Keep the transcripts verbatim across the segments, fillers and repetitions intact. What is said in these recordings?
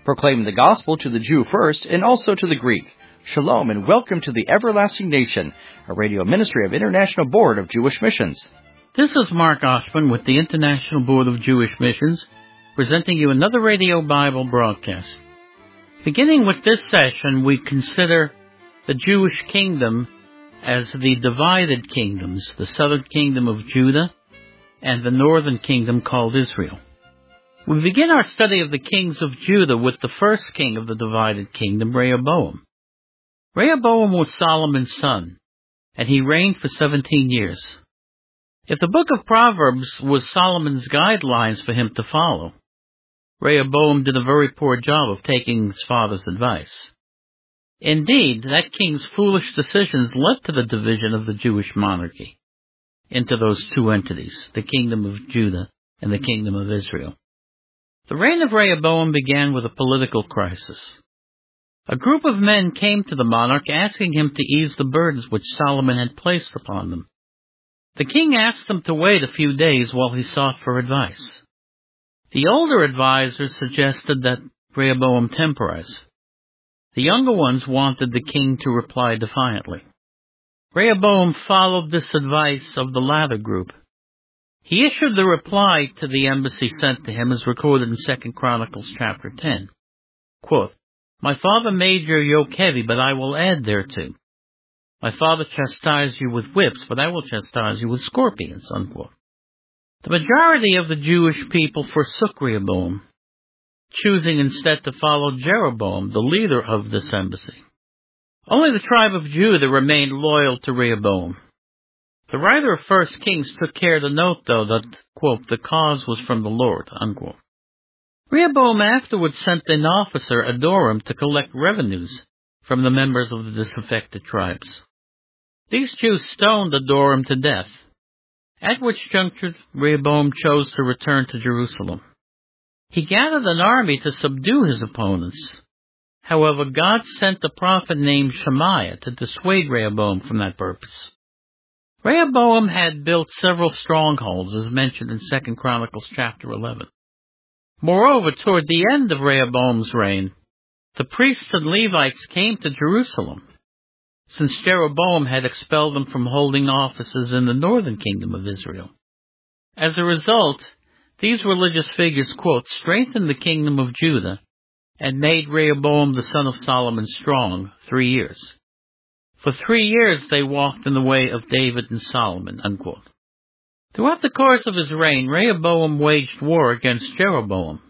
proclaiming the gospel to the Jew first and also to the Greek. Shalom and welcome to the Everlasting Nation, a radio ministry of International Board of Jewish Missions. This is Mark Oshman with the International Board of Jewish Missions, presenting you another radio Bible broadcast. Beginning with this session, we consider the Jewish kingdom as the divided kingdoms, the southern kingdom of Judah and the northern kingdom called Israel. We begin our study of the kings of Judah with the first king of the divided kingdom, Rehoboam. Rehoboam was Solomon's son, and he reigned for seventeen years. If the book of Proverbs was Solomon's guidelines for him to follow, Rehoboam did a very poor job of taking his father's advice. Indeed, that king's foolish decisions led to the division of the Jewish monarchy into those two entities, the kingdom of Judah and the kingdom of Israel. The reign of Rehoboam began with a political crisis. A group of men came to the monarch asking him to ease the burdens which Solomon had placed upon them. The king asked them to wait a few days while he sought for advice. The older advisers suggested that Rehoboam temporize. The younger ones wanted the king to reply defiantly. Rehoboam followed this advice of the latter group. He issued the reply to the embassy sent to him as recorded in Second Chronicles chapter ten. Quote, "My father made your yoke heavy, but I will add thereto. My father chastised you with whips, but I will chastise you with scorpions." Unquote. The majority of the Jewish people forsook Rehoboam, choosing instead to follow Jeroboam, the leader of this embassy. Only the tribe of Judah remained loyal to Rehoboam. The writer of First Kings took care to note, though, that, quote, "the cause was from the Lord," unquote. Rehoboam afterwards sent an officer, Adoram, to collect revenues from the members of the disaffected tribes. These Jews stoned Adoram to death, at which juncture Rehoboam chose to return to Jerusalem. He gathered an army to subdue his opponents. However, God sent a prophet named Shemaiah to dissuade Rehoboam from that purpose. Rehoboam had built several strongholds, as mentioned in Second Chronicles chapter eleven. Moreover, toward the end of Rehoboam's reign, the priests and Levites came to Jerusalem, since Jeroboam had expelled them from holding offices in the northern kingdom of Israel. As a result, these religious figures, quote, "strengthened the kingdom of Judah and made Rehoboam the son of Solomon strong three years. For three years they walked in the way of David and Solomon," unquote. Throughout the course of his reign, Rehoboam waged war against Jeroboam.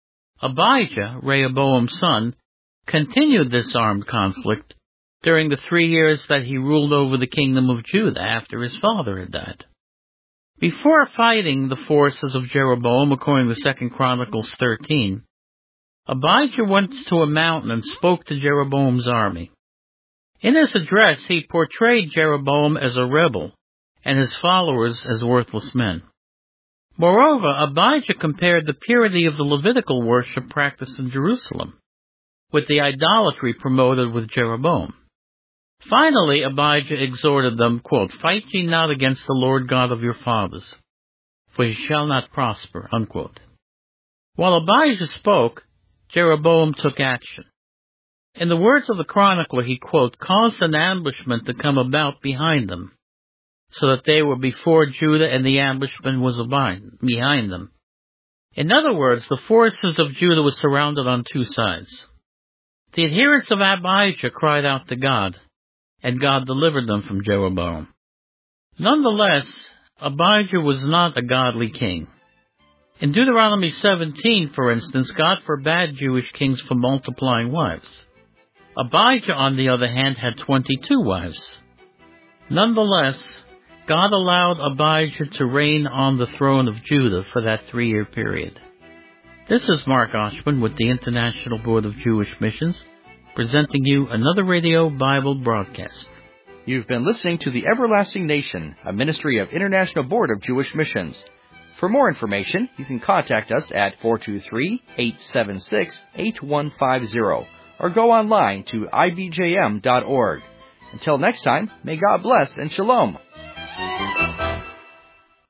Abijah, Rehoboam's son, continued this armed conflict during the three years that he ruled over the kingdom of Judah after his father had died. Before fighting the forces of Jeroboam, according to Second Chronicles thirteen, Abijah went to a mountain and spoke to Jeroboam's army. In his address, he portrayed Jeroboam as a rebel and his followers as worthless men. Moreover, Abijah compared the purity of the Levitical worship practiced in Jerusalem with the idolatry promoted with Jeroboam. Finally, Abijah exhorted them, quote, "Fight ye not against the Lord God of your fathers, for ye shall not prosper," unquote. While Abijah spoke, Jeroboam took action. In the words of the chronicler, he, quote, "caused an ambushment to come about behind them, so that they were before Judah and the ambushment was behind them." In other words, the forces of Judah were surrounded on two sides. The adherents of Abijah cried out to God, and God delivered them from Jeroboam. Nonetheless, Abijah was not a godly king. In Deuteronomy seventeen, for instance, God forbade Jewish kings from multiplying wives. Abijah, on the other hand, had twenty-two wives. Nonetheless, God allowed Abijah to reign on the throne of Judah for that three-year period. This is Mark Oshman with the International Board of Jewish Missions, presenting you another radio Bible broadcast. You've been listening to the Everlasting Nation, a ministry of International Board of Jewish Missions. For more information, you can contact us at four two three, eight seven six, eight one five zero or go online to I B J M dot org. Until next time, may God bless and shalom.